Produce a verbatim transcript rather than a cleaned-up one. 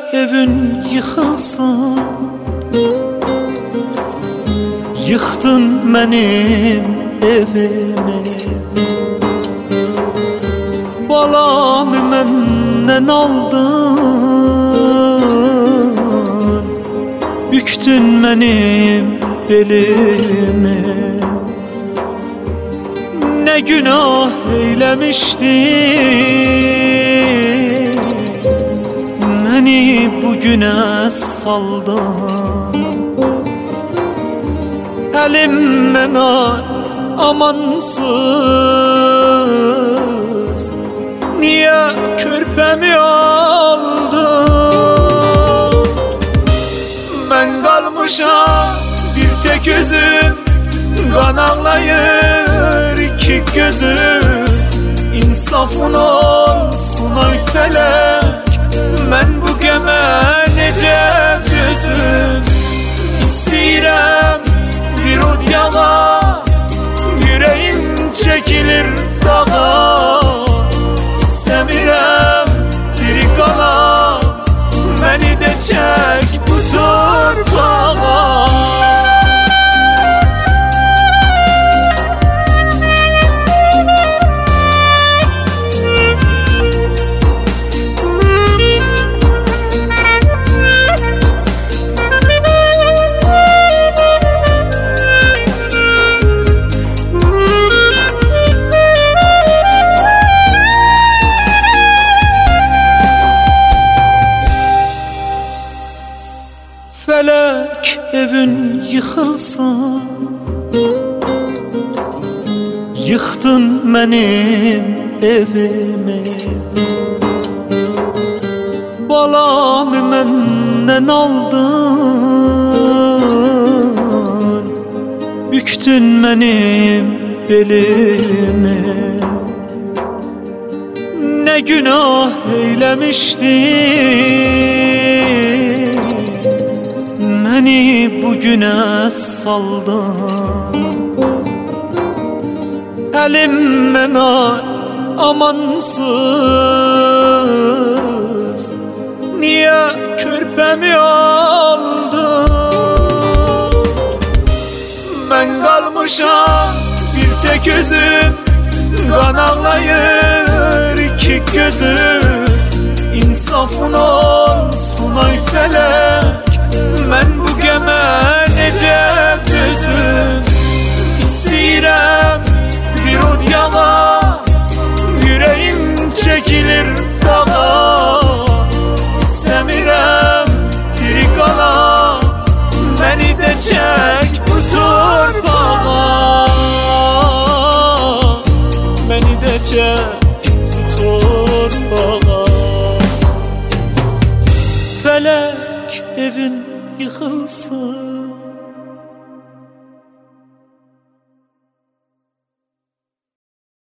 evin yıkılsın, yıktın benim evimi. Balamı menden aldın, büktün benim belimi. Ne günah eylemiştim, beni bugüne saldın. Elimden ay amansız, niye körpemi aldın? Ben kalmışam bir tek özüm, kan ağlayır iki gözüm. İnsafın olsun ay felek, ben bu geme nece gözüm. İsteyirəm bir od yağa, yüreğim çekilir dağa. İstəmirəm diri qala, beni de çek bu torpağa. Felek evin yıkılsın, yıktın benim evimi. Balamı menden aldın, büktün benim belimi. Ne günah eylemiştim, beni bugüne saldın. Elimden ay amansız, niye körpemi aldın? Ben kalmışam bir tek özüm, kan ağlayır iki gözüm. İnsafın olsun ay felek, ben bu geme nece gözüm. İsteyirəm bir od yağa, yüreğim çekilir dağa. İstəmirəm diri qala, beni de çek bu torpağa. Beni de çek bu torpağa. Felek evin yıkılsın,